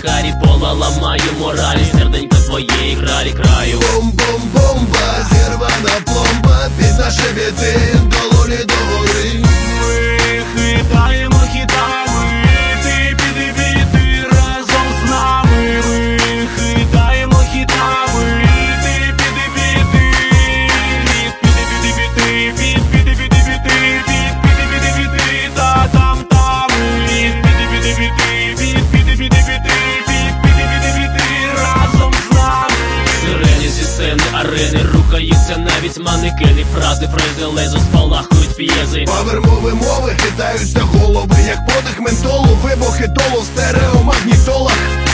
Харі Пола, ламаю моралі, серденько твоєї гралі краю. Бум-бум-бомба, зірвана пломба, під наші біти, долоні до гори. Ми хитаємо хітами, ти піди біти разом з нами. Ми хитаємо хітами, ти піди біти. Піди біти, піди біти, піди біти, біти, та там там. Піди біти, піди біти, піди біти разом з нами. Сирені зі сцени, арени, рухаються навіть манекени. Фрази, фрези, лезо, спалахують п'єзи. Павермови мови, хитаються голови, як подих ментолу, вибухи долу в стереомагнітолах.